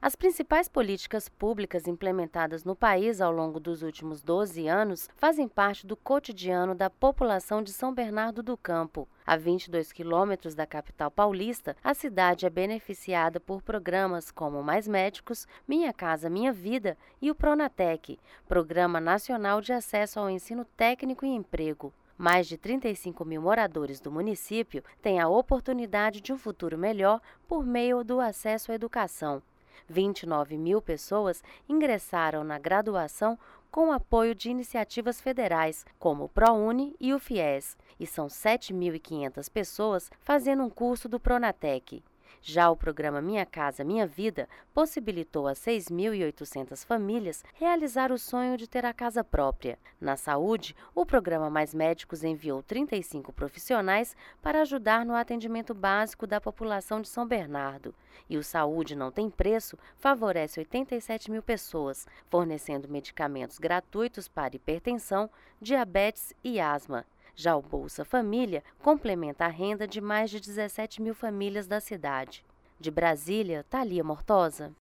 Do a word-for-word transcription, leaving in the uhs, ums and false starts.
As principais políticas públicas implementadas no país ao longo dos últimos doze anos fazem parte do cotidiano da população de São Bernardo do Campo. A vinte e dois quilômetros da capital paulista, a cidade é beneficiada por programas como Mais Médicos, Minha Casa Minha Vida e o Pronatec, Programa Nacional de Acesso ao Ensino Técnico e Emprego. Mais de trinta e cinco mil moradores do município têm a oportunidade de um futuro melhor por meio do acesso à educação. vinte e nove mil pessoas ingressaram na graduação com o apoio de iniciativas federais, como o ProUni e o FIES, e são sete mil e quinhentas pessoas fazendo um curso do Pronatec. Já o programa Minha Casa Minha Vida possibilitou a seis mil e oitocentas famílias realizar o sonho de ter a casa própria. Na saúde, o programa Mais Médicos enviou trinta e cinco profissionais para ajudar no atendimento básico da população de São Bernardo. E o Saúde Não Tem Preço favorece oitenta e sete mil pessoas, fornecendo medicamentos gratuitos para hipertensão, diabetes e asma. Já o Bolsa Família complementa a renda de mais de dezessete mil famílias da cidade. De Brasília, Thalia Mortosa.